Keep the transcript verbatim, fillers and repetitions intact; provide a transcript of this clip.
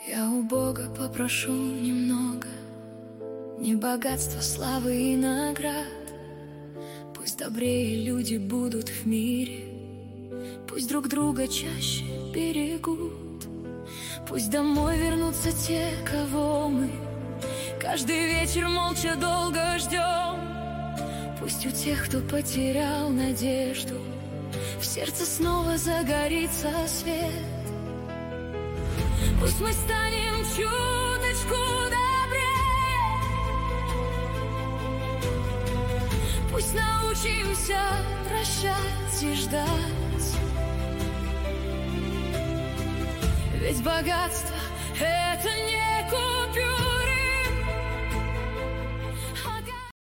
Я у Бога попрошу немного, не богатства, славы и наград. Пусть добрее люди будут в мире, пусть друг друга чаще берегут, пусть домой вернутся те, кого мы каждый вечер молча долго ждем. Пусть у тех, кто потерял надежду, в сердце снова загорится свет. Пусть мы станем чуточку добрее, пусть научимся прощать и ждать. Ведь богатство — это не купюра,